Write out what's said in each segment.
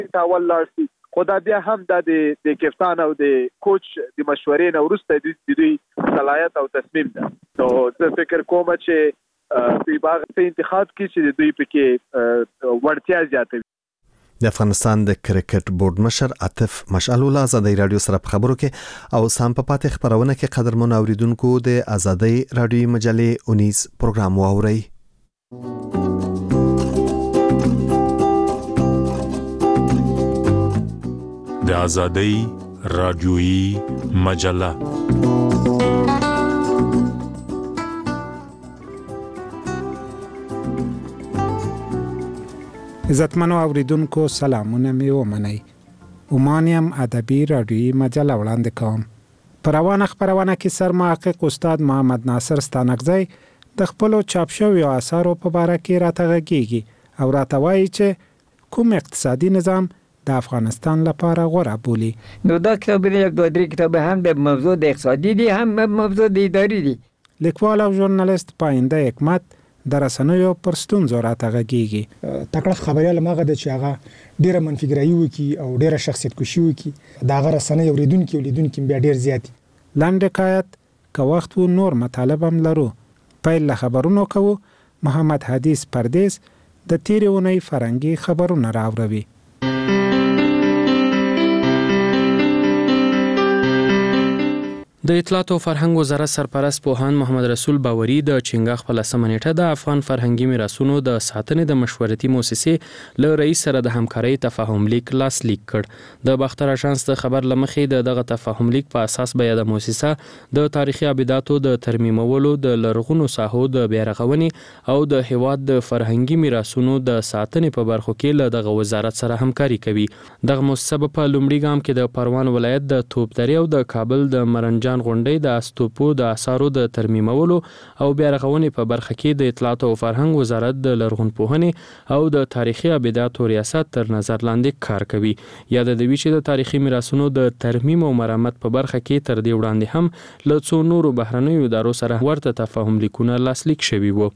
تاول لاړ خو دا بیا هم د کپتان او د کوچ د مشورې نه وروسته د دوی صلاحیت او تصمیم ده. نو زه فکر کوم چې په باغ ته انتخاب کې چې دوی پکې ورتیا زیاتوي. د افغانستان د کرکټ بورډ مشر عاطف مشعل الله آزادۍ رادیو سره په خبرو کې او سام په پاتې خبرونه کې قدرمن اوریدونکو د آزادۍ رادیو مجلې 19 پروګرام واوري. د آزادۍ رادیویی مجله عزتمنو اوریدونکو سلامونه می ومنئ. اومانیم ادبی رادیویی مجله وړاندې کوم. پر روانه خبرونه کې سرمحقق استاد محمد ناصر ستانکزی د خپل چاپ شویو آثارو په اړه کې راته غږیږي او راته وایي چې کوم اقتصادي نظام د افغانستان لپاره غوره بولی. نو دا کتابونه یک دوه درې کتاب هم د موضوع د اقتصادي دي هم موضوع د اداري دي. لیکوال او ژورنالیست پاینده حکمت د رسنیو پر ستونزو راته غږیږي. تکړه خبريال ماغه د چې هغه ډیره منفګرایي وکي او ډیره شخصیت کشي وکي دا غره رسنۍ اوریدونکو بیا ډیر زیاتی. لاندې حکایت که وخت و نور مطالب هم لرو. پیل له خبرونو کوو. محمد حدیث پردیس د تیرې اونۍ فرنګي خبرونه راوړي. د اطلاعات او فرهنګ وزارت سرپرست پوهاند محمد رسول باوري د چنګاخ په 10 نیټه د افغان فرهنګي میراثونو د ساتنې د مشورتي مؤسسې له رئیس سره د همکارۍ تفاهم لیک لاسلیک کړ. د باختر اژانس د خبر لمخې دغه تفاهم لیک په اساس بیا د مؤسسه د تاریخي ابداتو د ترمیمولو د لرغونو ساحو د بیارغونې او د هیواد د فرهنګي میراثونو د ساتنې په برخو کې له دغه وزارت سره همکاري کوي. دغه مؤسسه په لومړي ګام کې د پروان ولایت د توپدری او د کابل د مرنجان غونډۍ د استوپو د آثارو د ترمیمولو او بیارغونې په برخه کې د اطلاعات او فرهنګ وزارت د لرغونپوهنې او د تاریخي ابداتو ریاست تر نظر لاندې کار کوي. یاد د وی چې د تاریخي میراثونو د ترمیم او مرمت په برخه کې تر دې وړاندې هم له څو نورو بهرنیو ادارو سره ورته تفاهم لیکونه لاسلیک شوي وو.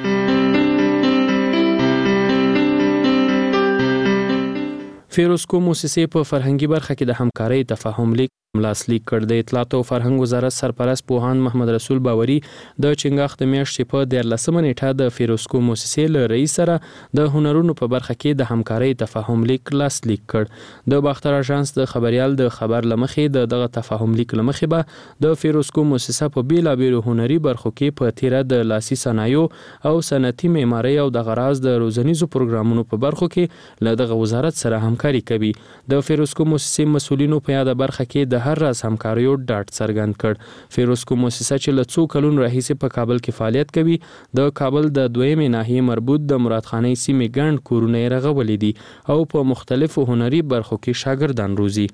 فیروزکو موسسې په فرهنګي برخه کې د همکارۍ تفاهم لیک لاسلیک کړ. د اطلاعات او فرهنګ وزارت سرپرست پوهاند محمد رسول باوري د چنګاخ د میاشتې په 14 نیټه د فیروزکو موسسې له رئیس سره د هنرونو په برخه کې د همکارۍ تفاهم لیک لاسلیک کړ. د باختر اژانس د خبريال د خبر لمخې دغه تفاهم لیک لمخې به د فیروزکو موسسه په بیلابیلو هنري برخو کې په تیره د لاسي صنایعو او صنعتي معمارۍ او د غراض د روزنیزو پروګرامونو په برخو کې له دغه وزارت سره همکاري کوي. د فیروزکو موسسې مسولینو په یاد برخه کې د هر راز همکاریو ډاډ څرګند کړ. فیروزکو موسسه چې له څو کلونو راهیسې په کابل کې فعالیت کوي د کابل د دویمې ناحیې مربوط د مرادخانۍ سیمې ګڼ کورونه یې رغولي دي او په مختلفو هنري برخو کې شاګردان روزي.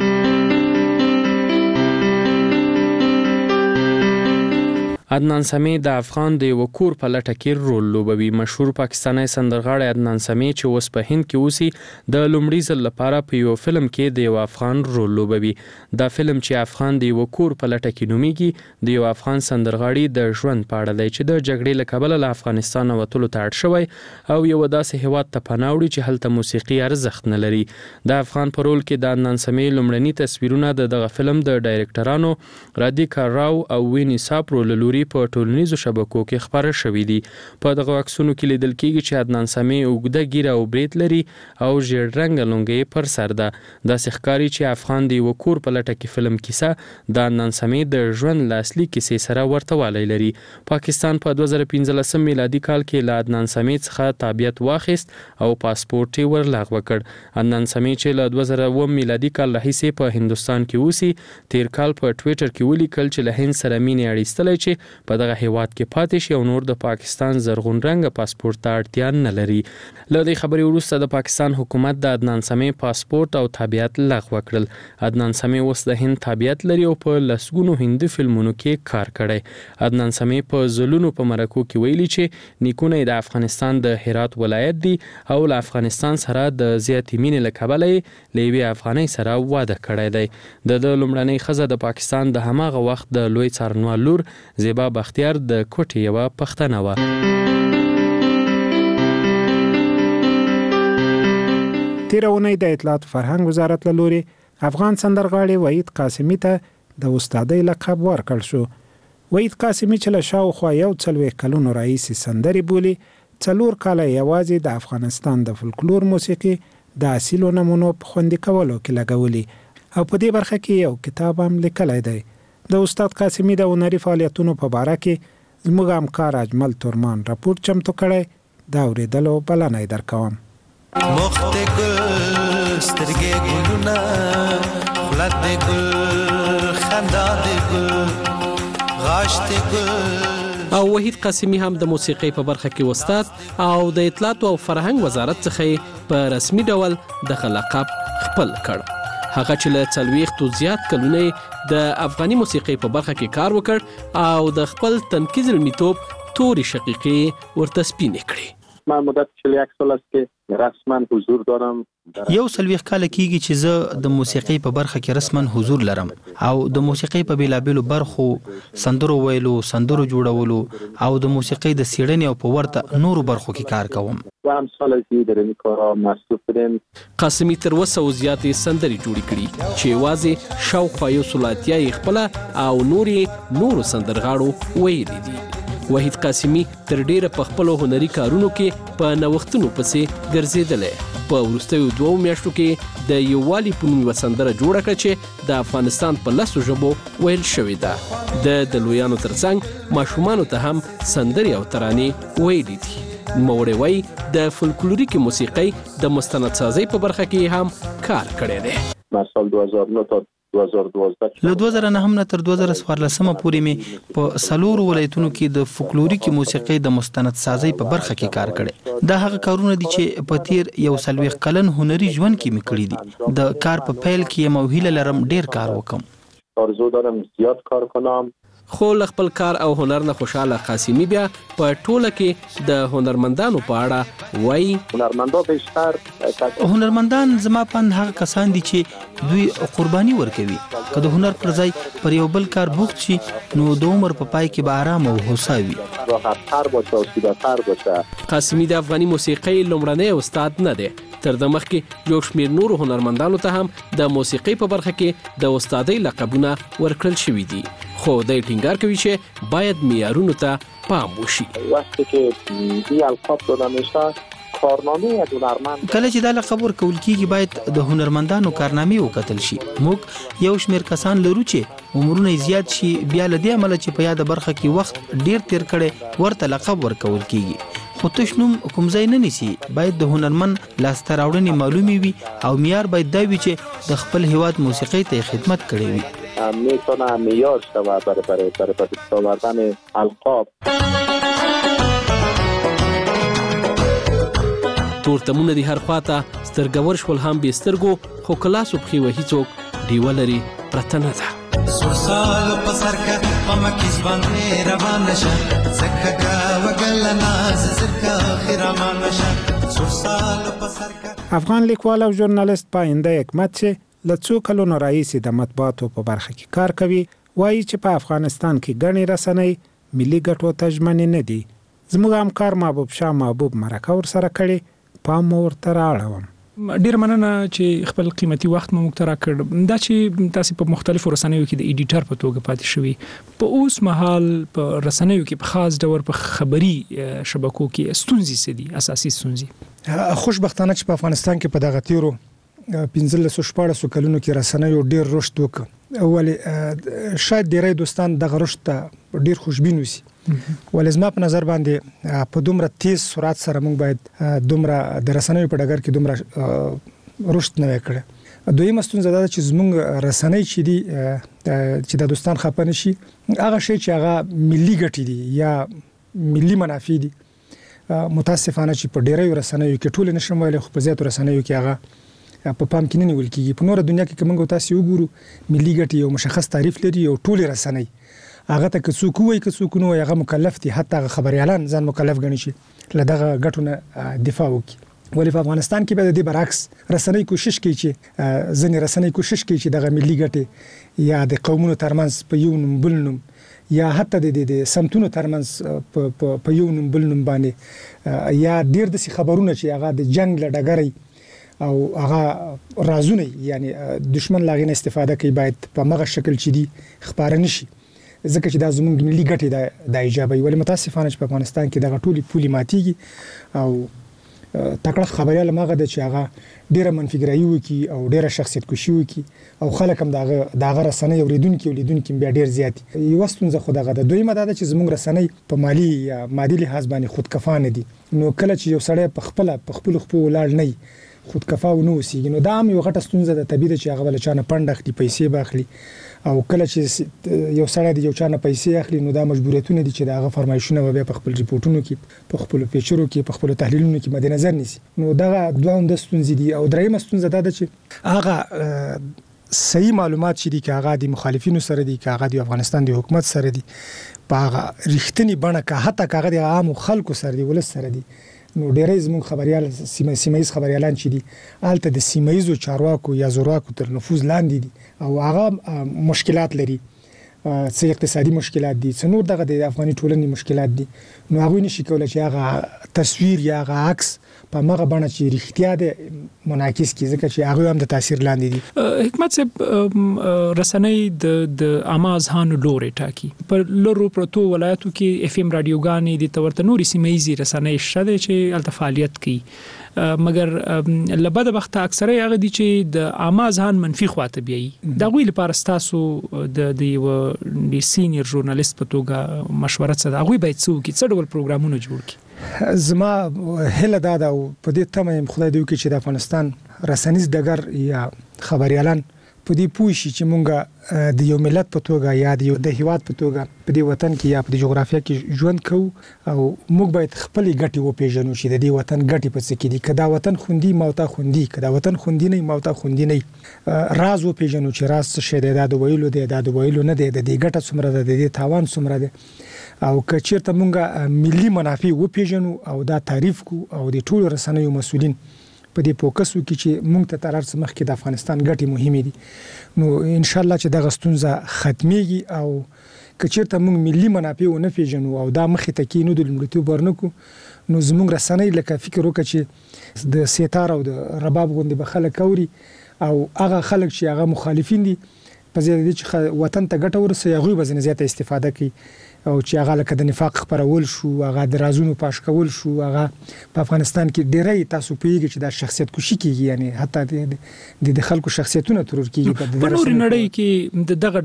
عدنان سمی د افغان د یو کور په لټه کې رول لوبوي. مشهور پاکستانی سندرغاړی عدنان سمی چې اوس په هند کې اوسي د لومړي ځل لپاره په یو فلم کې د یو افغان رول لوبوي. دا فلم چې افغان د یو کور په لټه کې نومیږي د یو افغان سندرغاړي د ژوند په اړه دی چې د جګړې له کبله له افغانستان وتلو ته اړ شوی او یو داسې هیواد ته پناه وړي چې هلته موسیقي ارزښت نه لري. د افغان په رول کې د عدنان سمی لومړني تصویرونه د دغه فلم د ډایرکټرانو رادیکا راو او ویني ساپرو له لوري په ټولنیزو شبکو کې خبره شوې دي. په دغه عکسونو کې لیدل کېږي چې عدنان سمی اوږده ګیره او برېت لري او ژیړ رنګه لونګۍ پر سر ده. داسې ښکاري چې افغان د یو کور په لټه کې فلم کیسه د عدنان سمی د ژوند له اصلي کیسې سره ورته والی لري. پاکستان په 2015 میلادي کال کې له عدنان سمی څخه تابعیت واخیست او پاسپورټ یې ورلغوه کړ. عدنان سمی چې له 2009 میلادي کال راهیسې په هندوستان کې اوسي تیر کال په ټویټر کې ولیکل چې له هند سره مینې اړیستلی چې په دغه هیواد کې پاتې شي او نور د پاکستان زرغون رنګه پاسپورت ته اړتیا نه لري. له دې خبرې وروسته د پاکستان حکومت د عدنان سمی پاسپورت او تابعیت لغوه کړل. عدنان سمی اوس د هند تابعیت لري او په لسګونو هندي فلمونو کې کار کړی. عدنان سمی په ځلونو په مرکو کې ویلي چې نیکونه د افغانستان د هرات ولایت دي او له افغانستان سره د زیاتې مینې له کبله یې له یوې افغانۍ سره واده کړی دی. د لومړنۍ ښځه د پاکستان د هماغه وخت د لوی څارنوال لور زیبا بختیار د کوټې یوه پښتنه وه. تیرونه د اطلاعات فرهنګ وزارت له لوري افغان سندرغاړي وحید قاسمی ته د استادۍ لقب ورکړ شو. وحید قاسمی چې له شاوخوا 40 کلونو راهیسې سندرې بولي 4 کاله یوازې د افغانستان د فولکلور موسیقي د اصیلو نمونو په خوندي کولو کې لګولي او په دې برخه کې یو کتاب هم لیکلی دی. د استاد قاسمی د هنري فعالیتونو په باره کې زموږ همکار اجمل تورمان راپورټ چمتو کړی دا اورېدلو بلنه یې درکوم. مخت گل سترګې ګلونه خلد گل خنداد گل غاشت گل. او وحید قاسمی هم د موسیقۍ په برخه کې استاد او د اطلاعات او فرهنګ وزارت څخه په رسمي ډول د لقب خپل کړ. هغه چې له 40 زیات کلونه د افغاني موسیقۍ په برخه کې کار وکړ او د خپل تنقیز المیتوب توري شقیقې ورته سپینې کړې. من مدت 41 سال است که رسما حضور دارم. یو 40 کال کېږي چې زه د موسیقۍ په برخه کې رسما حضور لرم او د موسیقۍ په بیلابیلو برخو سندرو ویلو، سندرو جوړولو او د موسیقۍ د سیړنې او په ورته نورو برخو کې کار کوم. و هم سال زیاد در این کارا مصروف بودیم. قاسمی تر 200 زیاتې سندرې جوړې کړي چې یوازې شاوخوا 100 یې خپله او نورو سندرغاړو ویلي دي. وحید قاسمی تر ډیره په خپل هنري کارونو کې په نوښتونو پسې ګرځېدلی. په وروستیو 2 میاشتو کې د یووالي په نوم یوه سندره جوړه کړه چې د افغانستان په 10 ژبو ویل شوې ده. د لویانو ترڅنګ ماشومانو ته هم سندرې او ترانې ویلي دي. نوموړی وایي د فولکلوریکي موسیقۍ د مستندسازۍ په برخه کې هم کار کړی دی. من سال 2009 تا 2012 له 2009 نه تر 2014 پورې مې په 4 ولایتونو کې د فولکلوریکي موسیقۍ د مستند سازۍ په برخه کې کار کړی. دا هغه کارونه دي چې په تیر 1 کلن هنري ژوند کې مې کړی دي. د کار په پیل کې مې هیله لرم ډیر کار وکم. آرزو دارم زیاد کار کنم. خو له خپل کار او هنر نه خوشاله قاسمی بیا په ټوله کې د هنرمندانو په اړه وایي. هنرمندان زما پند هغه کسان دي چې دوی قرباني ورکوي. که د هنر پر ځای پر یو بل کار بوخت شي نو د عمر په پای کې به آرام او هوسا وي. قاسمی د افغاني موسیقۍ لومړنی استاد نه دی. تر د مخکې یو شمېر نورو هنرمندانو ته هم د موسیقۍ په برخه کې د استادۍ لقبونه ورکړل شوي دي. خو دی ټینګار کوي چې باید معیارونو ته پام وشي. وقتی که این القاب داده میشه کارنامه هنرمند کله چې دا لقب ورکول کیږي باید د هنرمندانو کارنامې وکتل شي. موږ یو شمېر کسان لرو چې عمرونه زیات شي بیا له دې عمله چې په یاده برخه کې وخت ډیر تیر کړي ورته لقب ورکول کیږي. خو تش نوم کوم ځای نه نیسي. باید د هنرمند لاسته راوړنې معلومې وي او معیار باید دا وي چې د خپل هیواد موسیقۍ ته خدمت کړی وي. میتونه معیار شود برای دست آوردن القاب. تورتمونه دي هر خواته سترګور شول هم به سترګو خو کلاسو پخې وهي څوک ډیوه لري پرته نه ده. سرسالو پسرکا ممکیز باندې روان نشه زکه وګل ناز زکه خیرامان نشه سرسالو پسرکا. افغان لیکوال او ژورنالیست پاینده حکمت چې له 2 کلونو راهیسې د مطبوعاتو په برخه کې کار کوي وایي چې په افغانستان کې ګڼې رسنۍ ملي ګټو ته ژمنې نه دي. زموږ همکار محبوب شاه محبوب مرکه ورسره کړې پام ورته راړوم. ډیر مننه چې خپل قیمتي وخت مو مخترع کړ. دا چې تاسو په مختلفو رسنیو کې د ایډیټر په توګه پاتې شوي په اوس مهال په رسنیو کې په خاص ډول په خبري شبکو کې ستونزې څه دي اساسي ستونزې؟ خوشبختانه چې په افغانستان کې په دغه تیرو 15-14 کلونو کې رسنیو ډیر رشد وکړ. ولې شاید ډیری دوستان دغه رشد ته ډیر خوشبین وسی. ولې زما په نظر باندې په دومره تیز سرعت سره موږ باید دومره د رسنیو په ډګر کې دومره رشد نه وکړو. دویمه ستونزه دا چې زموږ رسنۍ چې دي چې د دوستان خپه نشي هغه شی چې هغه ملي ګټې دي یا ملي منافع دي متاسفانه چې په ډیری رسنیو کې ټول نشم ویل خو په زیاتو رسنیو کې هغه په پام کې نه نیول کیږي. په نور دنیا کې کومه تاسو وګورو ملي ګټې یو مشخص تعریف لري او ټول رسنۍ هغه ته څوک وایي څوک نو هغه مکلف دي حتی خبري اعلان ځان مکلف ګڼي شي لدغه ګټونه دفاع وکړي. ولې په افغانستان کې به د دې برعکس رسنۍ کوشش کوي چې ځنې رسنۍ کوشش کوي چې دغه ملي ګټې یا د قومونو ترمنځ په یو نوم بل نوم یا حتی د سمتونو ترمنځ په یو نوم بل نوم باندې یا ډیر د خبرونه چې هغه د جنگ لډګري او هغه رازونه یعنی دشمن لاغینه استفاده کوي باید په مغه شکل چې دی خبره نشي ځکه چې دا زموږ ملي ګټې د ایجابي ولې متاسفانه چې په افغانستان کې دغه ټولي پولي ماتيږي او تکړه خبريال ماغه د چې هغه ډیره منفګرایي وکي او ډیره شخصیت کشي وکي او خلک هم دغه رسنۍ اوریدونکو بیا ډیر زیات یو ستونزه خو دغه د دویمه دا چې زموږ رسنۍ په مالی یا مادي لحاظ باندې خودکفانه دي نو کله چې یو سړی په خپل ولاړ نه خودکفا و نو سي نو دا هم یو غټه ستونزه د طبيعت چې هغه بل چانه پند اخلي پیسې باخلي او کله چې یو سړی د یو چانه پیسې اخلي نو دا مجبوریتونه دي چې دغه فرمایشونه به په خپل ریپورتونو کې په خپل پیچرو کې په خپل تحلیلونو کې مد نظر نیسي نو دغه دوه د ستونزې دي او دریمه ستونزه دا ده چې هغه صحیح معلومات چې دي چې هغه د مخالفینو سره دي چې هغه د افغانستان د حکومت سره دي په هغه رښتینی بڼه که حتی هغه د عام خلکو سره دی ولس سره دي نو ډېرې زموږ خبريال سیمایي خبريالان چې دي آلته د سیمایي چارواکو یا زورواکو تر نفوذ لاندې دي او هغه مشکلات لري څه اقتصادي مشکلات دي څه نور دغه د افغاني ټولنې مشکلات دي نو هغه نشي کولای چې هغه تصویر یا هغه عکس په مغه باندې چې رښتیا ده منعکس کی ځکه چې هغه هم د تاثیر لاندې دي حکمت صاحب رسنۍ د امازهان لوري ټاکي پر لورو پروتو ولایتو کې اف ام رادیوګانې د تورته نوري سیمایي رسنۍ شته چې الته فعالیت کوي مګر لبد وخت اکثره هغه دي چې د امازهان منفي خواته بیاي دا غوي لپاره تاسو د سینیئر ژورنالیست په توګه مشوره څه دا غوي باید څه ډول پروګرامونه جوړ کړي زما هله دا او په دې تمه خدای دې وکړي چې د افغانستان رسنیز دګر یا خبريالان په دې پوه شي چې مونږ د یو ملت په توګه یا د هیواد په توګه په دې وطن کې یا په جغرافیه کې ژوند کوو او موږ باید خپل ګټي وپیژنو چې د دې وطن ګټي په څه کې دي کدا وطن خوندي موتا خوندي کدا وطن خوندي نه موتا خوندي نه راز وپیژنو چې راز څه شی دی د ویلو دی د ویلو نه دی د دې ګټه څومره ده د دې تاوان څومره ده او کچیرته مونږ ملي منافع وپیژنو او دا تعریف کو او د ټولو رسنیو مسؤلین په دې فوکس وکړي چې موږ ته تر څه مخکې د افغانستان ګټې مهمه دي نو ان شاء الله چې دغه ستونزه ختميږي او کچیرته موږ ملي منافع نه پیژنو او دا مخې ته کې نو د لمړتوب ورنکو نو زموږ رسنۍ لکه فکر وکړي چې د سیتار او د رباب غوندې به خلک اوري او هغه خلک چې هغه مخالفین دي په ځای چې وطن ته ګټه ورسوي هغه به زیاته استفاده کوي او چې هغه لکه د نفاق خبرول شو هغه د رازونو پاش کول شو هغه په افغانستان کې ډېرې تاسو پیږي چې د شخصیت کوشي کیږي یعنی حتی د خلکو شخصیتونو ترور کیږي په نور نړۍ کې دغه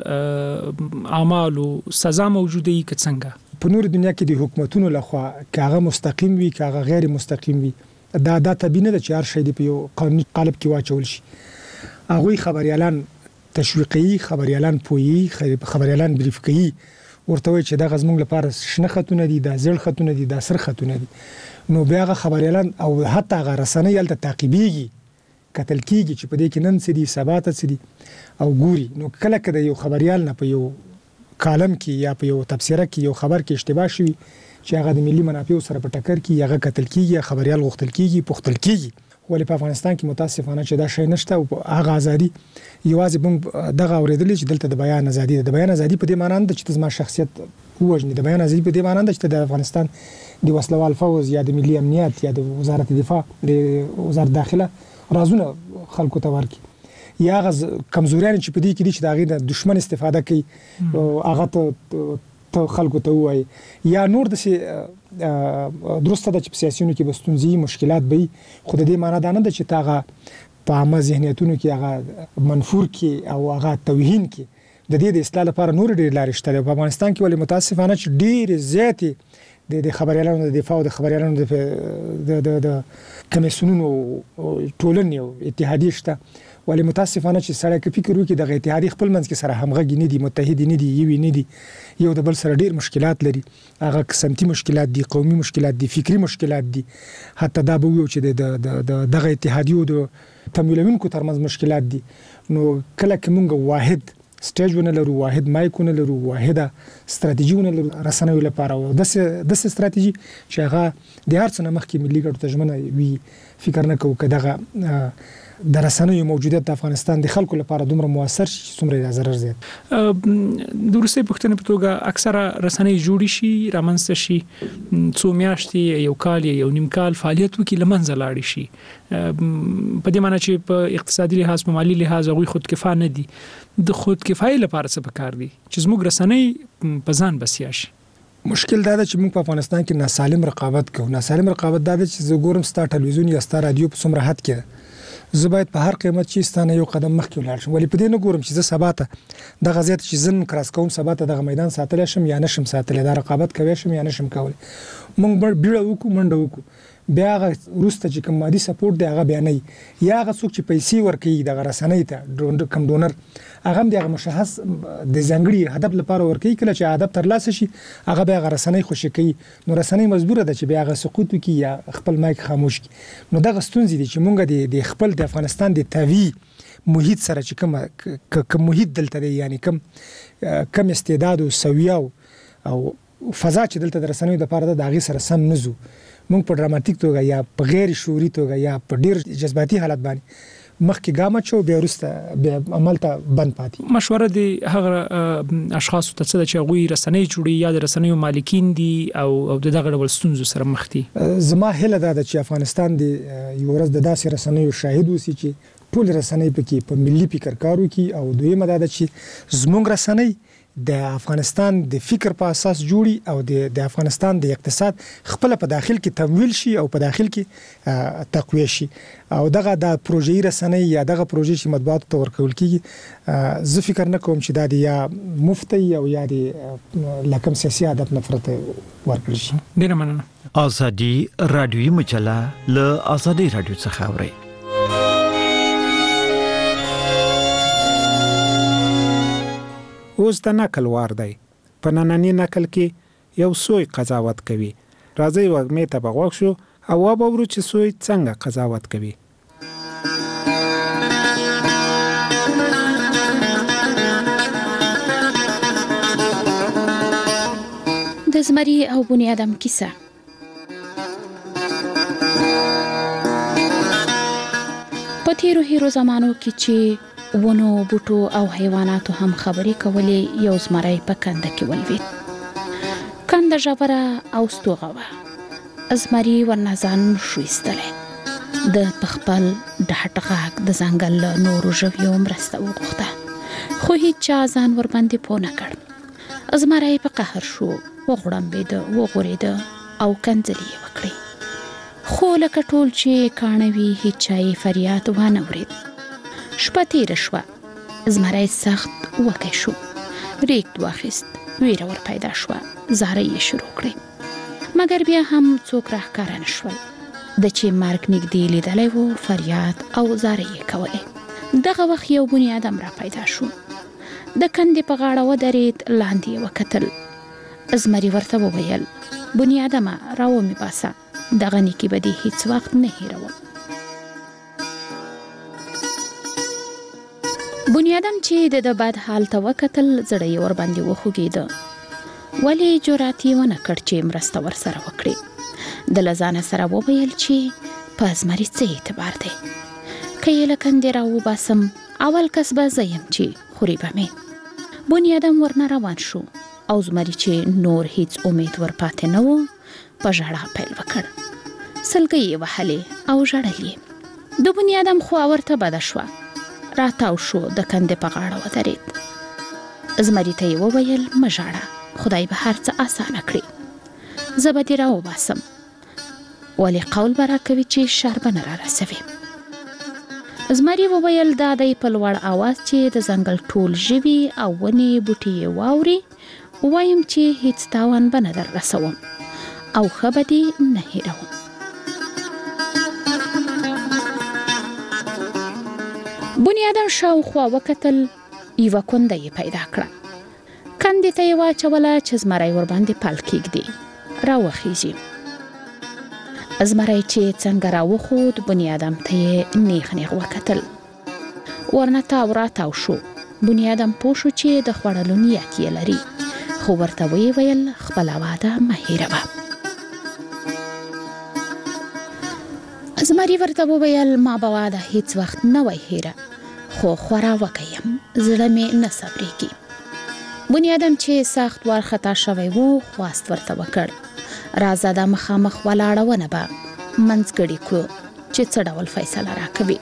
ډول اعمال او سزا موجوده ای که څنګه په نور دنیا کې د حکومتونو لخوا کاغه مستقیم وي کاغه غیر مستقیم وي دا طبيعي نه چې هر شی د یو قانوني قالب کې واچول شي هغه خبريالان تشویقي خبريالان پوي خبريالان بریف کوي ورته وي چې دا غزمنګ لپاره شنه خطونه دي د زړ خطونه دي د سر خطونه دي نو بیا خبريالان او حتی غ رسنۍ ال تعقیبيږي قتل کیږي چې په دې کې نن سړي ثبات سړي او ګوري نو کله کله یو خبريال نه په یو کالم کې یا په یو تفسیره کې یو خبر کې اشتباه شي چې هغه د ملي منافع سره په ټکر کې هغه قتل کیږي خبريال غوښتل کیږي پختل کیږي ولې په افغانستان کې متاسفانه چې دا شی نشته او هغه ازادي یوازې موږ دغه اوریدل چې دلته د بیان ازادي د بیان ازادي په دې معنی نه چې زما شخصیت وژني د بیان ازادي په دې معنی نه چې د افغانستان د وسلوال فوز یا د ملي امنیت یا د وزارت دفاع د وزارت داخله رازونه خلکو ته ورکړي یا غز کمزوریان چې په دې کې دي چې د دشمن استفاده کوي هغه ته خلکو ته وایي یا نور د درسته د سیاسيونو کې بستونزي مشکلات به خود دې معنی دا نه ده چې تاغه په عامه ذهنیتونو کې هغه منفور کې او هغه توهین کې د دې د اصلاح لپاره نور ډېر لارې شته په افغانستان کې ولې متاسفانه چې ډېر زیاتې د خبريالانو د دفاع او د خبريالانو د کمیسیونونو ټولنې او اتحادیه شته ولې متاسفانه چې سړی کې فکر وکړي د اتحادیه خپل منځ کې سره همغږي نه دي متحد نه دي یوي نه دي یو د بل سره ډیر مشکلات لري هغه قسمتي مشکلات دي قومي مشکلات دي فکری مشکلات دي حتی دا به یو چې دغه اتحادیو د تمویلونکو ترمنځ مشکلات دي نو کله کومه واحد سټیجونه لرو واحد مایکونه لرو واحده ستراتیژیونه لرو رسنوي لپاره او د ستراتیژي چې هغه د هر څه مخکې ملي ګټو ته ژمنه وي فکر نه کوو کداغه د رسنیو موجودیت د افغانستان د خلکو لپاره دومره موثر شي چې څومره ضرر زیات د روسي پښتنې په توګه اکثره رسنۍ جوړی شي رامنځته شي څو میاشتې یو کال یو نیم کال فعالیت وکړي لمنځه لاړ شي په دې معنی چې په اقتصادي لحاظ په مالی لحاظ هغه خود کفا نه دي د خود کفایي لپاره څه پکار دي چې زموږ رسنۍ په ځان بسیا شي مشکل دا ده چې موږ په افغانستان کې ناسالم رقابت کوو ناسالم رقابت دا ده چې زه ګورم ستا ټلویزیون یا ستا رادیو په څومره حد کې زه باید په هر قیمت چې ستانه یو قدم مخکې ولاړ شم ولی په دې نه ګورم چې زه سبا ته د غزیت چې زن کراس کوم سبا ته د میدان ساتل شم یا نشم ساتل دا رقابت کوي شم یا نشم کوي موږ بیړه وکړو منډه وکړو بیا هغه روسته چې کوم مادي سپورټ دی هغه بیا نه یا هغه څوک چې پیسې ورکوي د رسنۍ ته کم ډونر هغه هم د مشخص د ځانګړي هدف لپاره ورکوي کله چې هدف ترلاسه شي هغه بیا رسنۍ خوشی کوي نو رسنۍ مجبوره ده چې بیا هغه سقوط وکړي یا خپل مایک خاموش کړي نو دغه ستونزې دي چې مونږ د خپل د افغانستان د طبي محیط سره چې کوم محیط دلته دی یعنی کم استعداد او سویه او فضا چې دلته د رسنیو د لپاره د هغه سره سم نزو موږ په ډراماتیک توګه یا په غیر شعوري توګه یا په ډیر جذباتي حالت باندې مخکې ګامه چو بیا ورسته بیا عمل ته بند پاتې مشوره دی هغه اشخاص ته چې غوي رسنۍ جوړي یا د رسنیو مالکین دي او دغه ډول ستونزو سره مخ دي زما هله ده چې افغانستان دی یو ورځ د داسې رسنیو شاهد وسی چې ټول رسنۍ پکې په ملي فکر کارو کې او دویمه ده چې زموږ رسنۍ د افغانستان د فکر په اساس جوړي او د افغانستان د اقتصاد خپل په داخل کې تمویل شي او په داخل کې تقویه شي او دغه د پروژې رسنۍ یا دغه پروژې چې مطبوعات ته ورکول کیږي زه فکر نه کوم چې دا یا مفتی او یا د لکم سیاسي هدف نفرت ورکړي شي ډیر مننه ازادي رادیوي مجله له ازادي رادیو څخه اوري اوس د نقل وار دی په نننی نقل کې یو سوی قضاوت کوي راځي وګمې ته بغوښ شو او وبورو چې سوی څنګه قضاوت کوي د زمري او بني ادم کیسه په تیرو هیرو زمانو کې چې ونو بوټو او حیواناتو هم خبرې کولې یو زمری په کنده کې ولوید کنده ژوره او ستوغه زمری ورنه ځان شو ایستلی د خپل ډهټ غاګ د ځنګل نورو ژویو مرسته وغوښته خو هیڅ چا ځان ورباندې پوه نه کړ زمری په قهر شو وغړمبېده وغورېده او کنځلې یې وکړې خو لکه ټول چې کاڼه وي هیڅ چا یې فریاد ونه اورېد شپه تیره شوه زمری سخت وکی شو ریګ واخیست ویره ور پیدا شوه زارۍ یې شروع کړې مګر بیا هم څوک راښکاره نه شول د چې مرګ نږدې لیدلی و فریاد او زارۍ یې کولې دغه وخت یو بني ادم را پیدا شو د کندې په غاړه ودرېد لاندې یې وکتل زمري ورته وویل بني ادمه راومې باسه دغه نیکي به دې هیڅ وخت نه هېروم بني ادم چې د بد حال ته وکتل زړه یې ورباندې وخوږېده ولې جرأت یې ونه کړ چې مرسته ورسره وکړي د له ځانه سره وویل چې په زمري څه اعتبار دی که یې له کندې راوباسم اول کس به زه یم چې خوري به مې بني ادم ورنه روان شو او زمري چې نور هیڅ امید ورپاتې نه و په ژړا پیل وکړ سلګۍ یې وهلې او ژړل یې د بني ادم خوا ورته بده شوه راتاو شو د کندې په غاړه ودرېد زمري ته یې وویل مه ژاړه خدای به هر څه اسانه کړي زه به دې راوباسم ولې قول به راکوي چې شر به نه رارسوي زمري وویل دا دی په لوړ اواز چې د ځنګل ټول ژوي او ونې بوټي یې واوري وایم چې هیڅ تاوان به نه در رسوم او ښه به دې نه هېروم بني ادم شاوخوا وکتل یوه کونده یې پیدا کړه کندې ته یې واچوله چې زمری ورباندې پل کېږدي راوخیږي زمری چې څنګه راوخود بني ادم ته یې نیغ نیغ وکتل ورنه تاو راتاو شو بني ادم پوه شو چې د خوړلو نیت یې لري خو ورته ویې ویل خپله وعده مه هېروه زمري ورته وویل ما به واده هیڅ وخت نه وای هیره، خو خورا وکیم زړه مې نه صبرېږي. بني ادم چې سخت وارخطا شوی و خواست ورته وکړ راځه د مخامخ ولاړونه به منځګړي کړو چې څه ډول فیصله راکوي.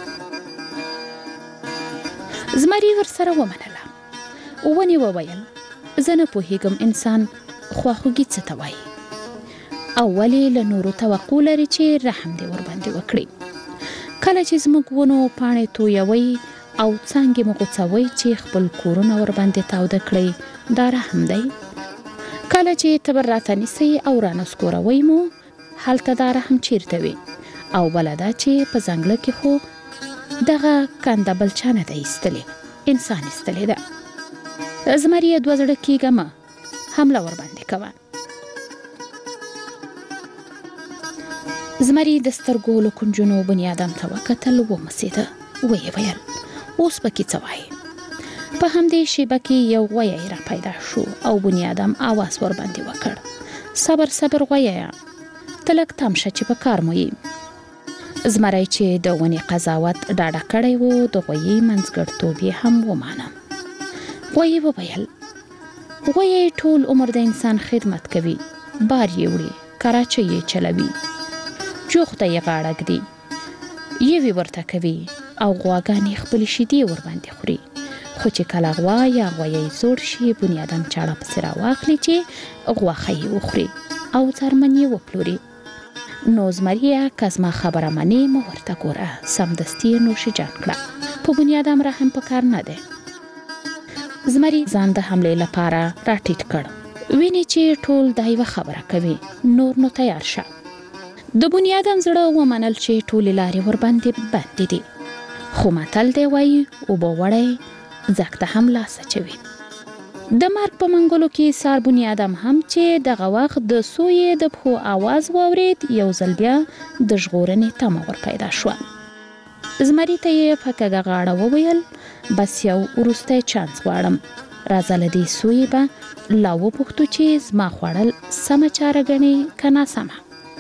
زمري ورسره ومنله. ونې وویل زه نه پوهېږم انسان خواخوږي څه ته وایي او ولې له نورو توقع لري چې رحم دې ورباندې وکړي. کله چې زموږ ونو پاڼې تویوي او څانګې مو غوڅوي چې خپل کورونه ورباندې تاوده کړئ دا رحم دی. کله چې تبر راته نیسئ او رانسکوروئ مو هلته دا رحم چیرته وي. او بله دا چې په ځنګله کې خو دغه کنده بل چا نه ده ایستلې، انسان ایستلې ده. زمري دوه زړه کېږه مه حمله ورباندې کوه. زمري د سترګو له کنجونو بني ادم ته وکتل ومسېده. ویې ویل اوس به کې څه وایې؟ په همدې شیبه کې یو غویی را پیدا شو او بني ادم آواز ورباندې وکړ صبر صبر غوییه ته لږ تم شه چې په کار مو یې. زمری چې د ونې قضاوت ډاډه کړی و د غویي منځګړتوب یې هم ومانه. غویي وویل غویی ټول عمر د انسان خدمت کوي، بار یې وړي، کراچۍ یې چلوي، جوخ ته یې غاړه ږدي، یوې ورته کوي او غواګانې خپلې شیدې ورباندې خوري. خو چې کله غوا یا غویی زوړ شي بني ادم چاړه پسې راواخلي چې غوښه یې وخوري او څرمن یې وپلوري. نو زمریه که زما خبره منې مه ورته ګوره، سمدستي یې نوش جان کړه. په بني ادم رحم په کار نه دی. زمري ځان د حملې لپاره راټیټ کړ. ویني چې ټول دا یوه خبره کوي، نور نو تیار شه. د بني ادم زړه ومنل چې ټولې لارې ورباندې بندې دي. خو متل دی وایي اوبه وړی ځګ ته هم لاس اچوي. د مرګ په منګلو کې سار بني ادم هم چې دغه وخت د سویې د پښو آواز واورید یو ځل بیا د ژغورنې تمه ور پیدا شوه. زمري ته یې په کږه غاړه وویل بس یو وروستی چانس غواړم، راځه له دې سویې به لا وپوښتو چې زما خوړل سمه چاره ګڼې که ناسمه.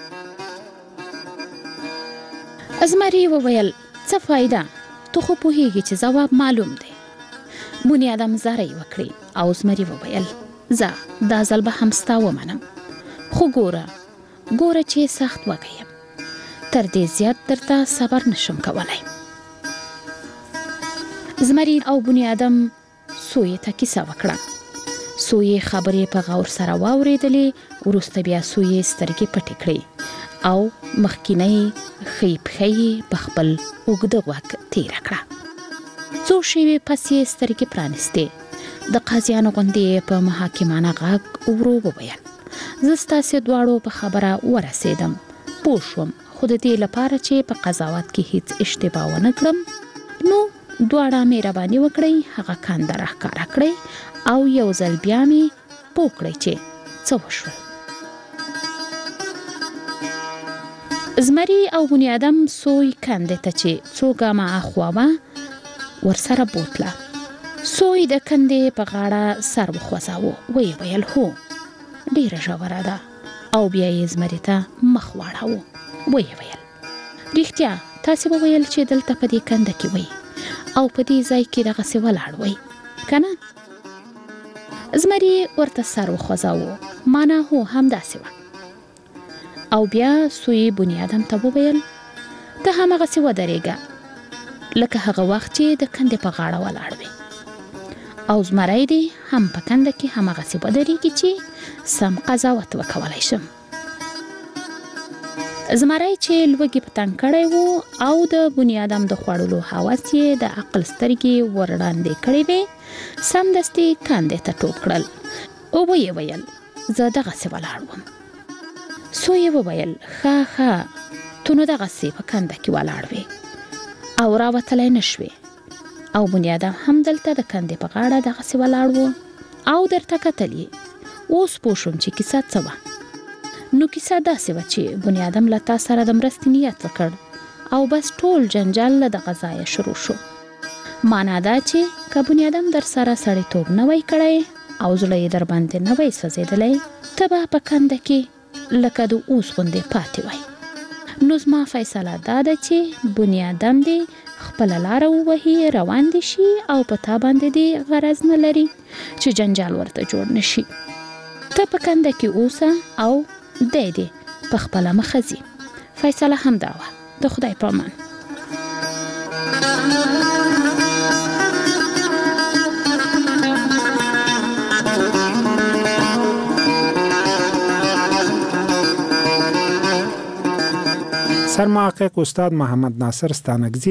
زمري وویل څه فایده، تو خو پوهېږي چې ځواب معلوم دی. بني ادم زارۍ وکړي او زمري وویل زه دا ځل به هم ستا ومنم، خو ګوره چې سخت وږی یم، تر دې زیات درته صبر نشم کولی. زمري او بني ادم سویې ته کیسه وکړه. سویې خبرې په غور سره واورېدلې. وروسته بیا سویې سترګې پټې کړې او مخکینۍ ښۍ پښه یې په خپل اوږده غوږ تېره کړه. څو شېبې پس یې سترګې پرانیستې. د قاضیانو غوندې په محاکمانه غږ ورو وویل زه ستاسې دواړو په خبره ورسېدم، پوه شوم، خو د دې لپاره چې په قضاوت کې هیڅ اشتباه ونه کړم نو دواړه مهرباني وکړئ هغه کنده راښکاره کړئ او یو ځل بیا مې پوه کړئ چې څه وشول. زمري او بني ادم سوی کندې ته چې څو ګامه اخوا وه ورسره بوتله. سوی د کندې په غاړه سر وخوځاوه. ویې ویل هو ډېره ژوره ده او بیا یې زمري ته مخ واړاوه. ویې ویل رښتیا تاسې وویل چې دلته په دې کنده کې وئ او په دې ځای کې دغسې ولاړ وئ که نه؟ زمري ورته سر وخوځاوه. معنا هو همداسې وه. او بیا سوی بني ادم ته وویل ته همغسې ودرېږه لکه هغه وخت چې د کندې په غاړه ولاړ وي او زمری دی هم په کنده کې همغسې ودرېږي چې سم قضاوت وکولی شم. زمری چې لوږې په تنګ کړی و او د بني ادم د خوړلو هوس یې د عقل سترګې ورړاندې کړې وې سمدستي کندې ته ټوپ کړل. ویې ویل زه دغسې ولاړ وم. سوی وویل ښه تو نو دغسې په کنده کې ولاړ وې او راوتلی نه شوې او بني ادم هم دلته د کندې په غاړه دغسې ولاړ و او درته کتل یې. اوس پوه شوم چې کیسه څه وه. نو کیسه داسې وه چې بني ادم له تا سره د مرستې نیت وکړ او بس ټول جنجال له دغه ځایه شروع شو. معنا دا چې که بني ادم در سره سړیتوب نه وی کړی او زړه یې در باندې نه وی سوځېدلی ته به په کنده کې لکه د اوس غوندې پاتې وای. نو زما فیصله دا ده چې بنیادم دی خپل لار ووهي، روان دي شي او په تا باندې دی غرض نه لري چې جنجال ورته جوړ نشي. ته په کنده کې اوسه او دی دی په خپله مخه ځي. فیصله هم دا وه. د خدای په امان. سرمحقق استاد محمد ناصر ستانکزي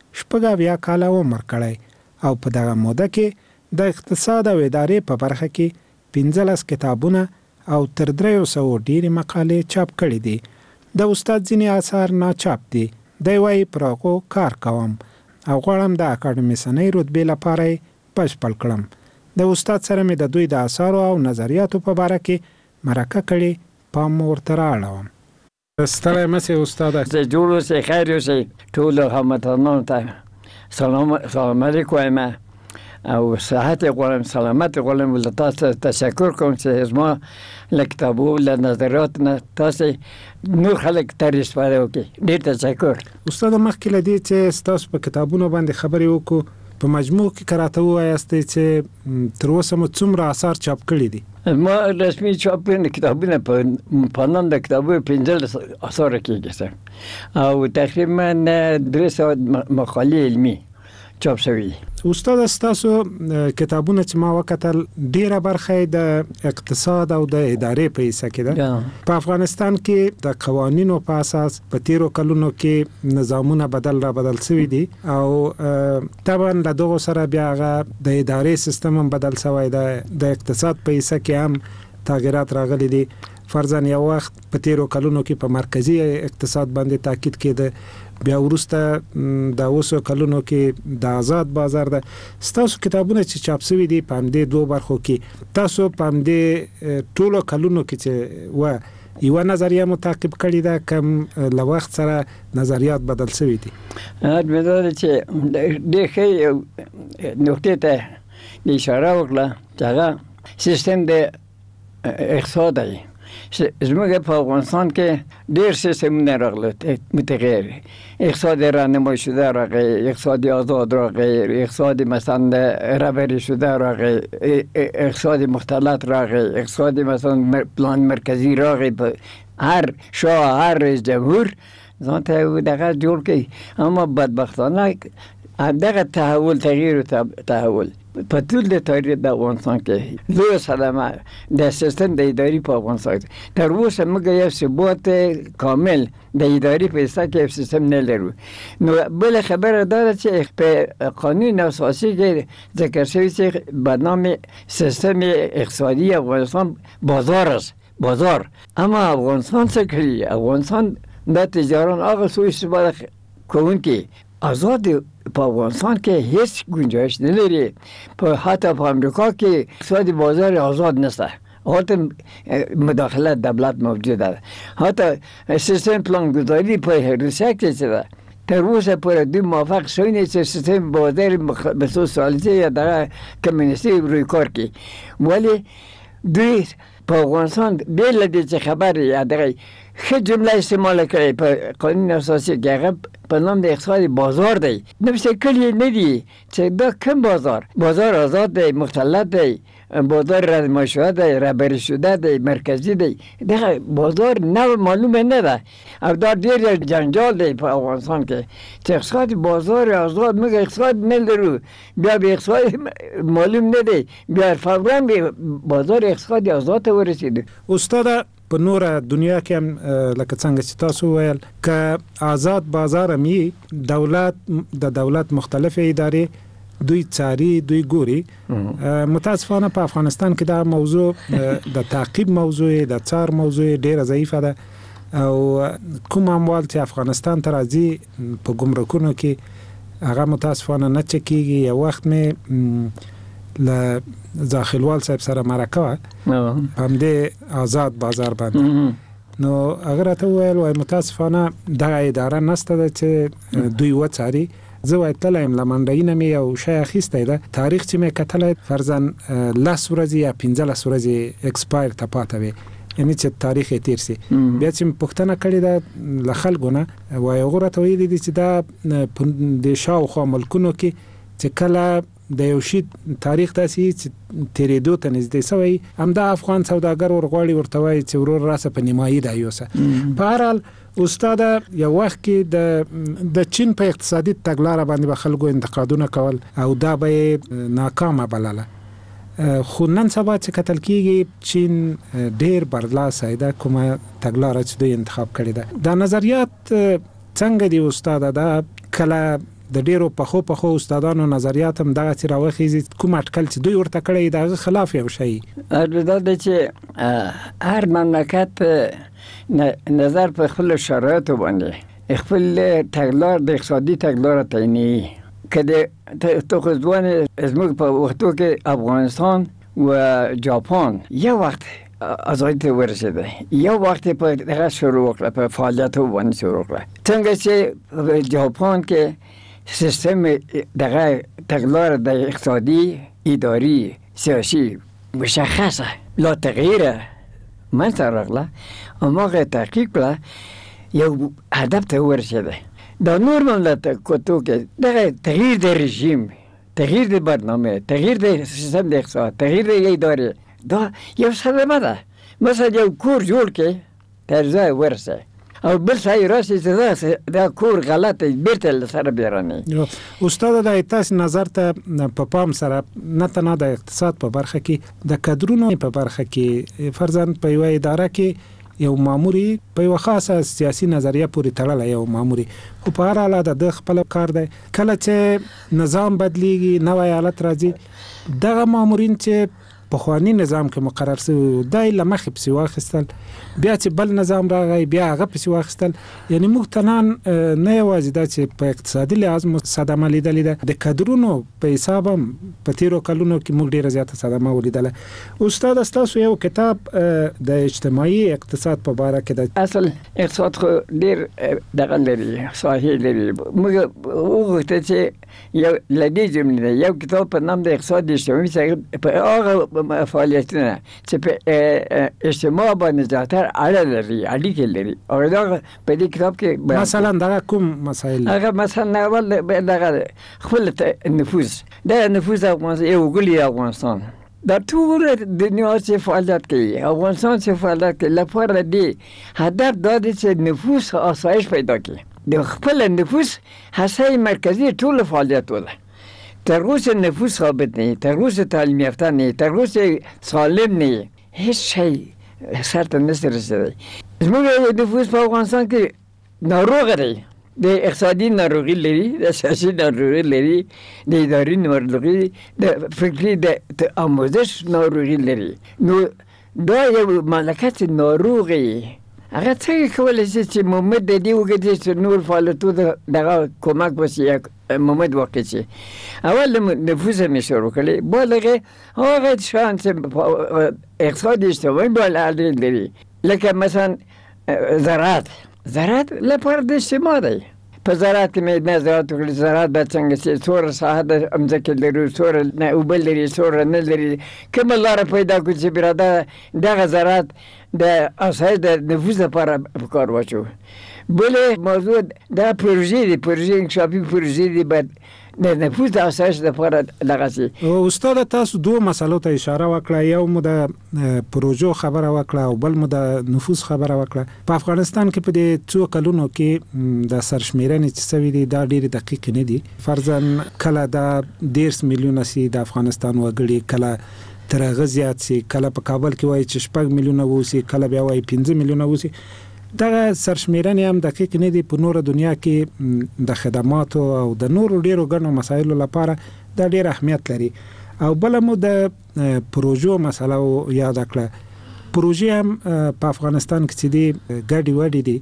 80 کاله عمر کړی او په دغه موده کې د اقتصاد او ادارې په برخه کې 15 کتابونه او تر 300 ډیرې مقالې چاپ کړي دي. د استاد ځینې آثار ناچاپ دي. دی وايي پر هغو کار کوم او غواړم د اکاډمیسنۍ رتبې لپاره بشپړ کړم. د استاد سره مې د دوی د آثارو او نظریاتو په باره کې مرکه کړې، پام ورته رااړوم. ستړی مه استاد. جوړ اوسئ، خیر اوسئ. ټولو هموطنانو ته سلام علیکم وایم او صحت غواړم، سلامت غواړم. له تاسو تشکر کوم چې زما له کتابو له نظریاتو نه تاسو نور خلک ته استفاده وکړي. ډېر تشکر. استاد مخکې له دې چې ستاسو په کتابونو باندې خبرې وکړو، په مجموع کې کراته وایاستئ چې تر اوسه مو څومره آثار چاپ کړي دي؟ ما رسمي چاپ کړي کتابونه په نام د کتابونو 15 آثار کېږي او تقریبا 300 مقالې علمي چاپ شوي. استاد ستاسو کتابونه چې ما وکتل ډیره برخه د اقتصاد او د ادارې په حصہ کې ده. په افغانستان کې د قوانینو په اساس په تیرو کلونو کې نظامونه بدل شوي دي او طبعا له دغه سره بیا د ادارې سیستم هم بدل شوی ده. د اقتصاد په حصہ کې هم تغیرات راغلي دي. فرضاً یو وخت په تیرو کلونو کې په مرکزی اقتصاد باندې تاکید کېده، بیا وروسته د اوسو کلونو کې د آزاد بازار ده. ستاسو کتابونه چې چاپ شوي دي په همدې دوه برخو کې، تاسو په همدې ټولو کلونو کې چې یوه نظریه مو تعقیب کړې ده، کم له وخت سره نظریات بدل شوي دي؟ مې دا ده چې ډېر ښې نقطې ته اشاره وکړه چې هغه سیستم د اقتصاد دی. زموږ په افغانستان کې ډېر سیستمونه راغلي متغیر. اقتصاد رانمایی شده راغی، اقتصاد آزاد راغی، اقتصاد مثلا رهبری شده راغی، اقتصاد مختلط راغی، اقتصاد مثلا پلان مرکزی راغی. هر شاه هر رئیس جمهور ځان ته دغه جوړ کړي. اما بدبختانه دغه تغییر تحول په ټول د تاریخ د افغانستان کې لویه صدمه د سیستم د اداري په افغانستان کې. تر اوسه موږ یو ثبات کامل د اداري په حصه کې سیستم نه لرو. نو بل خبره دا ده چې په قانون اساسي کې ذکر شوی چې به نام سیستم اقتصادی افغانستان بازار است. بازار. اما افغانستان څه کوي؟ افغانستان د تجاران هغه سوء استفاده کوونکي آزاد په افغانستان کې هیڅ گنجایش نه لري. په حتی په امریکا کې اقتصادي بازار آزاد نشته. حتی مداخلت دولت موجوده ده. حتی سیستم پلانگذاری په روسیه کې ده. تر اوسه پورې دوی موافق شوي نه چې سیستم بازار به سوسیالیستی یا دغه کمونیستي روی کار کړي. ولی دوی په افغانستان بې له دې چې خبر یا دغه ښه جمله استعمال کړي په قانون اساسي کې هغه په نام د اقتصاد بازار دی. نفس کلی نه دی چې دا کوم بازار؟ بازار آزاد دی، مختلط دی، بازار رهنمایی شده دی، رهبری شده دی، مرکزی دی. دغه بازار نه معلومه نه ده او دا ډېر جنجال دی په افغانستان کې چې اقتصاد بازار آزاد موږ اقتصاد نه لرو، بیا به اقتصاد معلوم نه دی، بیا فوراً به بازار اقتصاد آزاد ته ورسېدو. استاد په نوره دنیا کې هم لکه څنګه چې تاسو ویل که آزاد بازار هم دولت د دولت مختلفې ادارې دوی څاري، دوی ګوري. متاسفانه په افغانستان کې دا موضوع د تعقیب موضوع د څار موضوع ډیره ضعیفه ده او کوم اموال چې افغانستان ته راځي په ګمرکونو کې هغه متاسفانه نه چکیږي. یو وخت مې له داخلوال صاحب سره مرکه وه هم د آزاد بازار باندې، نو هغه راته وویل وایي متاسفانه دغه اداره نشته ده چې دوی وڅاري. زه وایي تللی یم له منډیینه مې یو شی اخیستی ده، تاریخ چې مې کتلی فرضاً 10 ورځې یا 15 ورځې اکسپایر ته پاته وې. یعنی چې تاریخ یې تیر سي. بیا چې پښتنه کړي دا لخلګونه وای غوړه ته ویلي دي چې دا د شاوخوا ملکونو کې چې کله د یو شی تاریخ داسې چې تیرېدو ته نږدې سوی همدا افغان سوداګر ورغواړي ورته وایي چې ورور راسه په نیمایي دا یوسه. په هر حال استاد یو وخت کې د چین په اقتصادي تګلاره باندې به خلکو انتقادونه کول او دا به ناکامه بلله. خو نن سبا چې کتل کېږي چین ډېر برلاسه ده کومه تګلاره چې دوی انتخاب کړې ده. دا نظریات څنګه دي استاد؟ دا کله د ډیرو پخو استادانو نظریات هم دغه چې راوخیږي کوم اټکل چې دوی ورته کړی دغه خلاف یو شی دا د چې هر مملکت نظر په خپل شرایطو باندې خپل تګلار د اقتصادي تګلار تعیینوي. که تو خودوان زموږ په وختو کې افغانستان و ژاپن یو وخت آزادی ته ورسېده، یو وخت په دغه شروع وکړه، په فعالیتو باندې شروع وکړه. څنګه چې په ژاپن کې سیستم دغه تغییر د اقتصادی، اداری، سیاسی مشخصه لا تغییر منځته راغله او هغه تحقیق کړه یو هدف ته ورسېده. دا نور مملکتونو کې دغه تغییر د رژیم، تغییر د برنامه، تغییر د سیستم د اقتصاد، تغییر د ادارې دا یو صدمه ده. مثلا یو کور جوړ کې تر ځای ورسه او بل ځای راسي چې دا کور غلطه بیرته سره بیرانه. استاد د تاسو نظر ته په پام سره نه تنه د اقتصاد په برخه کې د کادرونو په برخه کې فرضاً په یو اداره کې یو ماموري په یو خاصه سیاسي نظریه پورې تړلی یو ماموري، خو په هر حال د خپل کار دی. کله چې نظام بدلیږي، نوی حالت راځي، دغه مامورین چې پخوانی نظام کې مقرر شوی دای لمخې پسې واخیستل، بیا چې بل نظام راغی بیا هغه پسې واخیستل. یعنی موږ تنان نه یوازې دا چې په اقتصادي لحاظ صدمه لیدلې ده، د کادرونو په حساب هم په تیرو کلونو کې موږ ډېره زیاته صدمه ولیدله. استاد ستاسو یو کتاب د اجتماعي اقتصاد په باره کې د اصل اقتصاد خو ډېر دغه لري، ساحې لري. موږ وغوښتل چې یو لدې جملې یو کتاب په نام د اقتصاد اجتماعي په هغه فعالیتونه چې په اجتماع باندې زیاتره اړه لري، اړیکې لري. او دا په دې کتاب کې مثلا دا کوم مسایل؟ هغه مثلا اول دغه خپل نفوذ، د نفوذ افغانستان یو ګلی افغانستان دا ټول د دنیا چې فعالیت کوي، افغانستان چې فعالیت کوي لپاره دی هدف دا دی چې نفوذ آسایش پیدا کړي. د خپل نفوذ هڅه مرکزی ټول فعالیت وله. تر اوسه نفوذ ثابت نه، تر اوسه تعلیم یافته نه، تر اوسه سالم نه، هیڅ شی سرته نشي رسیدلی. زموږ نفوذ په افغانستان کې ناروغ دی، د اقتصادي ناروغي لري، د سیاسي ناروغي لري، د اداري ناروغي، د فکري د آموزش ناروغي لري. نو دا یو مملکت ناروغي. هغه څنګه کولی شي چې محمد د دې وګړي چې نور فعالیتو دغه کمک وشي محمد واقع شي؟ اول نفوذ یې شروع کړی، بالغه هغه شان چې اقتصاد اجتماعي بالا لري، لکه مثلا زراعت لپاره د اجتماع دی. په زراعت کې مې نظریات وکړي، زراعت به څنګه شي، څومره ساحه د ځمکې لري، څومره اوبه لري، څومره نه لري، کومه لاره پیدا کړو چې براده دغه زراعت د اساس د نفوذ لپاره په کار واچو. بله موضوع دا پروژې دي، پروژې انکشافي پروژې دي، باید د نفوذ د اساس لپاره دغه شي. استاد تاسو دوه مسلو ته اشاره وکړه، یو مو د پروژو خبره وکړه او بل مو د نفوذ خبره وکړه. په افغانستان کې په دې څو کلونو کې د سرشمیرنې چې سوي دي دا ډېر دقیق نه دي. فرضاً کله دا 1.5 میلیونه سي د افغانستان وګړي، کله تر هغه زیات سي، کله په کابل کې وایي چې 6 میلیونه ووسي، کله بیا وایي 5 میلیونه ووسي. دغه سرشمیرنې هم دقیق نه دي. په نور دنیا کې د خدماتو او د نورو ډیرو ګڼو مسایلو لپاره دا ډیر اهمیت لري. او بل مو د پروژو مسله یاد کړه. پروژې هم په افغانستان کې چې دي ګډي وډي دي،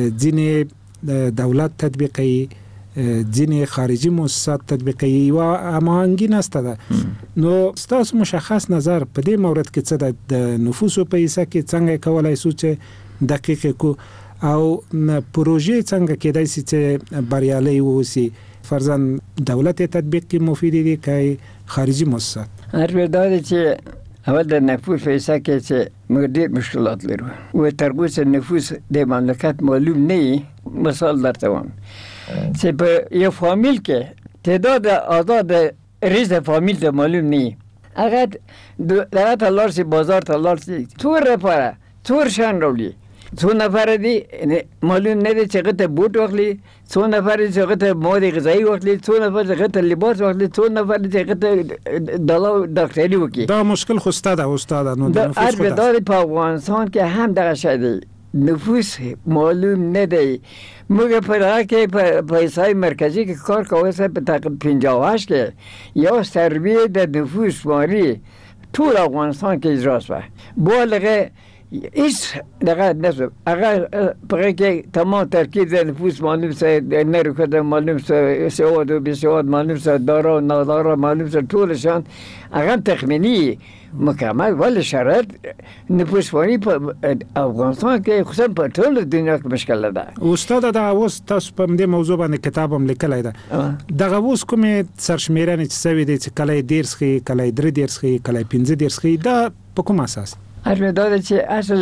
ځینې دولت تطبیقوي، ځینې خارجي مؤسسات تطبیقوي او هماهنګي نشته ده. نو ستاسو مشخص نظر په دې مورد کې څه ده؟ د نفوسو په حصه کې څنګه کولای شو چې دقیق کو او پروژې څنګه کېدای شي چې بریالي ووسی؟ فرضاً دولت تطبیق کې مفید دي که خارجي مؤسسات؟ هر دا چې اول د نفوس پیسې کې چې موږ ډېر مشکلات لرو او ترګوس نفوس د مملکت معلوم نه مثال درته وایم چې په یو فامیل کې تعداد آزاد ریز فامیل ته معلوم نه اگر دغه تلار سی بازار تلار سی تور لپاره تور شان راوړي څو نفر دي معلوم نه دي چې غته بوت واخلي څو نفر دي چې غته مواد غذایی واخلي څو نفر چې غته لباس واخلي څو نفر دي چې غته دلو ډاکټري وکي دا مشکل خو ستاده استاد نو د نفوس خو دا په افغانستان کې هم دغه شی دی نفوس معلوم نه دی موږ په هغه کې په حساب مرکزی کې کار کوو چې په تقریبا 58 کې یو سروې د نفوس واري ټول افغانستان کې اجرا شوه بالغه ایس دغه نسب هغه په کې تمام ترکیب د نفوس معلوم سه نه رکده معلوم سه سواد و بسواد معلوم سه دارا و نادارا معلوم سه طولشان هغه تخمینی مکمل ولی شرط نفوس وانی په افغانستان کې خصوصا په ټول دنیا کې مشکل ده استاد دا اوس تاسو په دې موضوع باندې کتاب هم لیکلی ده دغه اوس کومې سرشمیرنې چې سوي دي چې کله ډیر ښه کله درې ډیر ښه کله 15 ډیر ښه دا په کوم اساس ارمداد چې اصل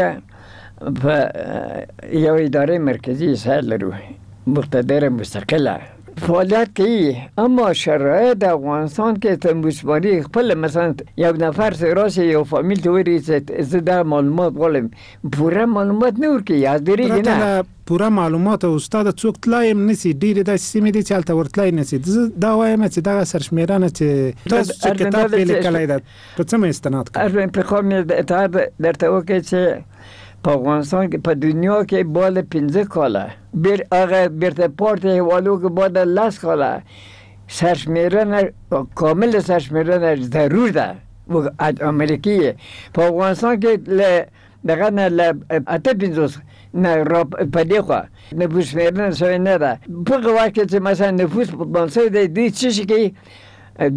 موږ په یو اداره مرکزی سر لرو مقتدر مستقله فعالیت کوي اما شرایط افغانستان کې تنبوسبانی خپل مثلا یو نفر راشه یو فامیل ته وری چې زه معلومات غواړم پوره معلومات نه ورکي یاد لري نه پوره معلومات استاد څوک تلایم نسی ډیر د سیمې دي چې الته ورتلای نسی دا وایم چې دا سرشمیرانه چې تاسو کتاب لیکلای ده په څه استناد کوي په کوم اطاعت درته وکړي چې په افغانستان کې په دنیا کې بال 15 کاله بیر هغه بیرته پورته والو کې بعد 10 کاله سرشمیرانه کامل سرشمیرانه ضرور ده و امریکایی په افغانستان کې دغه نه اته 50 نه را پدې خو نفوس میرنه شوی نه ده په هغه کې چې مثلا نفوس په بنسټ دی چې کې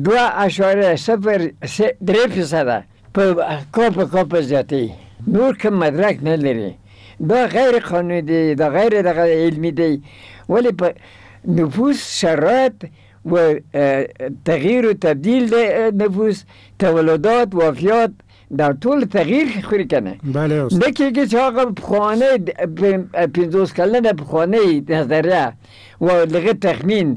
2.03% په کوپ زیاتی نور کوم مدرک نه لري دا غیر قانوني دی دا غیر علمي دی ولی په نفوس شرایط و تغییر و تبدیل نفوس تولدات وفیات در طول تغییر خوری کنه بله استاد دکی که چه آقا بخوانه 50 کلن بخوانه نظریه و لغه تخمین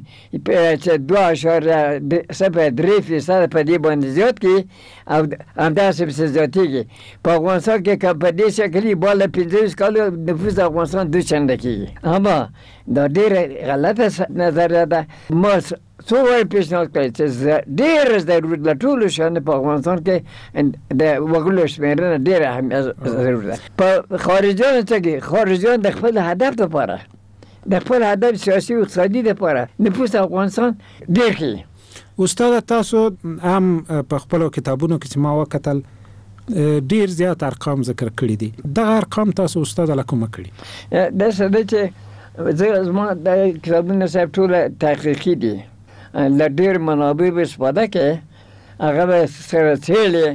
2.3% په دې باندې زیات کی او همداسې په زیاتی کی په افغانستان کې که په دې شکلی بالا 50 کال نفوس افغانستان 2 چنده کیږي اما دا ډېر غلطه نظریه ده ما څو وایي پیشنهاد کوي چې ډېر ضرورت له ټولو شیانو په افغانستان کې د وګړو شمېرنه ډېره اهمیت ضرور ده په خارجیانو کې خارجیان د خپل هدف لپاره د خپل هدف سیاسي او اقتصادي لپاره نفوس افغانستان ډېر کوي استاد تاسو هم په خپل کتابونو کې چې ما وکتل ډېر زیات ارقام ذکر کړي دي دغه ارقام تاسو استاد له کومه کړي دا څه ده چې زما د کتابونو صاحب ټول تحقیقي دي له ډېر منابع به استفاده کوي هغه به سره څېړي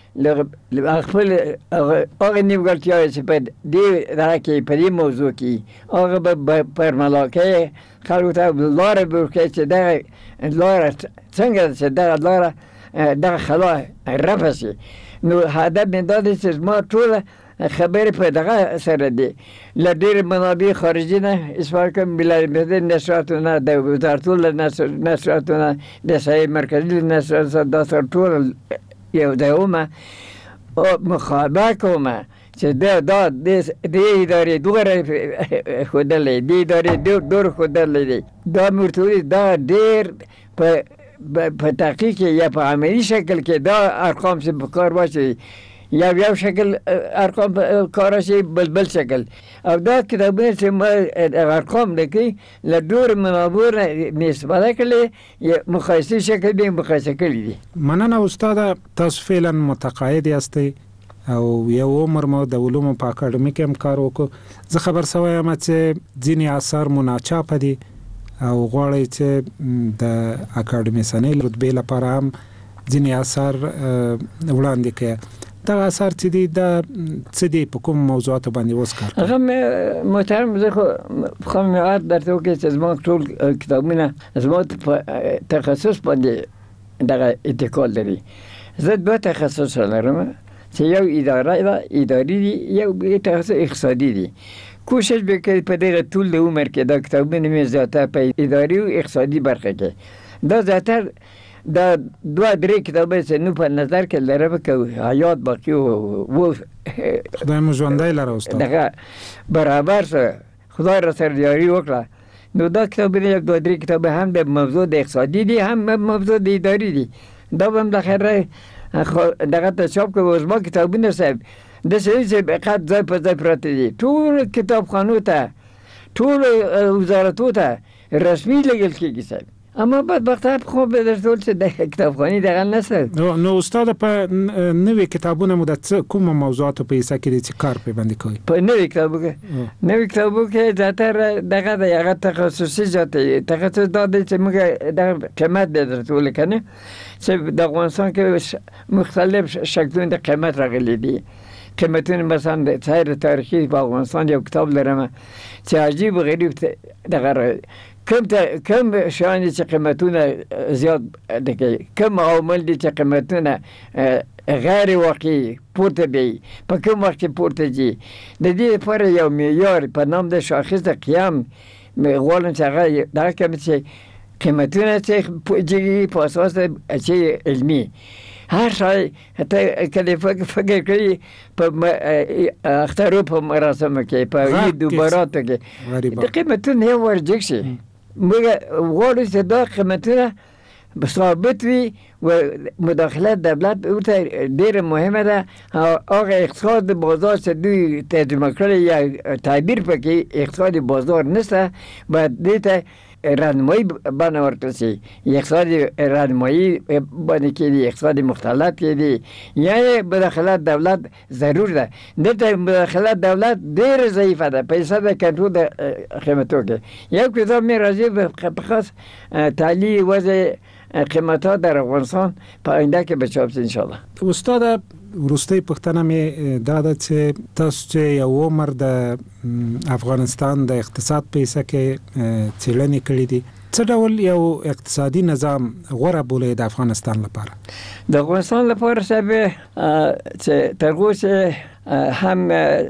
خپل هغه نیمګړتیاوې چې په دې دغه کې په دې موضوع کې هغه به پرملا کوي خلکو ته لاره به ورکوي چې دغه لاره څنګه چې دغه لاره دغه خلا رفع شي نو هدف مې دا دی چې زما ټوله خبرې په دغه سره دي له ډېر منابع خارجي نه استفاده کوم بلادي نشراتونه د وزارتونو نشراتونه د صحیح مرکزي نشراتونه دا سره ټول یو ځایونه مخابره کوم چې دا د ادارې دوره ښودلی دې ادارې دور ښودلی دی دا مرتبط دا ډېر په تحقیق یا په عملي شکل کې دا ارقام چې په کار واچوي یو شکل ارقام کار شي بل شکل او دا کتابونه چې ما ارقام لیکي له ډېر منابع استفاده کړي مقایسې شکل به مقایسه کړي دي مننه استاد تاسو فعلا متقاعد یاستئ او یو عمر مو د علومو په اکاډمي کې هم کار وکړو زه خبر شوی یم چې ځینې اثار مناچاپ دي او غواړئ چې د اکاډمیسنۍ رتبې لپاره هم ځینې اثار وړاندې کړئ دغه اثار چې دي دا څه دي په کوم موضوعاتو باندې اوس کار کوي هغه محترم زه خو یاد درته وکړم چې زما ټول کتابونه زما په تخصص باندې دغه اتکال لري زه دوه تخصص لرم چې یو اداري دي، یو تخصص اقتصادي دي. کوشش وکړئ په دغه ټول د عمر کې دا کتابونه مې زیاته په اداري او اقتصادي برخه کې دا زیاتر دا 2-3 کتابه چې نو په نظر کې لرم که حیات باقی و خدای مو ژوندی لره استاد دغه برابر سره خدای را سره یاري وکړه. نو دا کتابونه یک 2-3 کتابه هم د موضوع د اقتصادي دي، هم موضوع د اداري دي. دا هم د خیر دغه ته چاپ کوي. اوس ما کتابونه صاحب د سړي چې بقات ځای په ځای پراته دي، ټول کتابخانو ته ټول وزارتو ته رسمي لګل کېږي صاحب. اما بدبختانه خو به در ټول چې د کتابخانې دغه نسل نو استاد په نوې کتابونه مو د کوم موضوعاتو په حصہ کې چې کار په باندې کوي؟ په نوې کتابو کې زیاتره دغه د هغه تخصصي ذاتي تخصص دا دی چې موږ د قیمت به درته کنه چې د افغانستان کې مختلف شکلونه د قیمت راغلي دي. قیمتونه مثلا د تاریخي په افغانستان یو کتاب لرم چې عجیب و غریب دغه کم شان چې قیمتونه زیات دي، کم عوامل دي چې قیمتونه غیر واقعي پورته دي، په کوم وخت کې پورته دي. د دې لپاره یو معیار په نام د شاخص د قیام غواړم چې هغه دغه کوم چې قیمتونه چې جګي په اساس چې علمي هر شای حتی کله فکر کوي په اخترو په مراسم کې په عید و برات کې د قیمتونه یو ورجګ شي. موږ غواړو چې دا قیمتونه ثابت وي و مداخله دولت ورته ډېره مهمه ده. هغه اقتصاد بازار چې دوی ترجمه کړی یا تعبیر پکې اقتصاد بازار نشته، باید دې ته راهنمایی باندې ورکړل شي. اقتصاد راهنمایی باندې کېږي، اقتصاد مختلط کېږي، یعنې مداخله دولت ضرور ده. دلته مداخله دولت ډېره ضعیفه ده په حساب د کنټرول د قیمتو کې. یو کتاب مې راځي په خاص تعلیل وضع قیمتات در افغانستان په آینده کې به چاپ شي انشاءالله. استاد وروستۍ پوښتنه مې دا ده چې تاسو چې یو عمر د افغانستان د اقتصاد په حصه کې څېړنې کړې دي، څه ډول یو اقتصادي نظام غوره بولئ د افغانستان لپاره؟ د افغانستان لپاره صاحب چې تر اوسه هم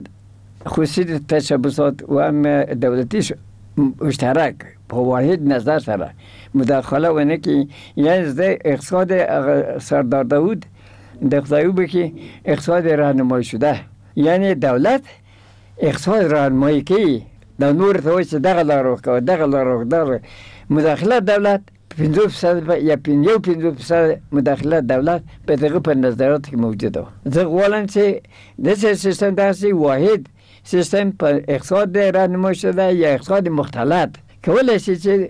خصوصي تشبثات و هم دولتي مشترک په واحد نظر سره مداخله ونه کی. یعنی د اقتصاد سردار داود د خدایو بکی اقتصاد راهنمایی شده، یعنی دولت اقتصاد راهنمایی کوي د نور ته وایي چې دغه لار وکړه دغه لار وکړه. مداخله دولت 50% یا 50% مداخله دولت په دغه په نظریات کې موجوده. زه غواړم چې د سیستم داسې واحد سیستم په اقتصاد راهنمایی شده یا اقتصاد مختلط کولای شي چې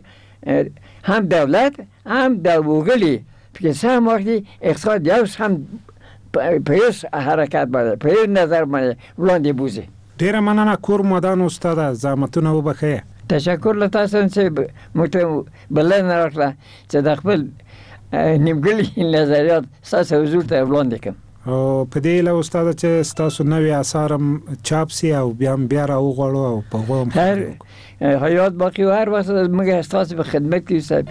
هم دولت هم د وګړي په سم وخت اقتصاد یو هم په یو حرکت باندې په یو نظر باندې وړاندې بوزي. ډیره مننه کور مودان استاد، زحمتونه وبخښه. تشکر له تاسو چې موږ بلنه راکړه چې د خپل نیمګړي نظریات تاسو حضور ته وړاندې کړم. او په دې له استاد چې تاسو نوې آثارم چاپ سي او بیا راوغواړو او په غوم حیات باقی و هر وقت موږ تاسو په خدمت کې صاحب.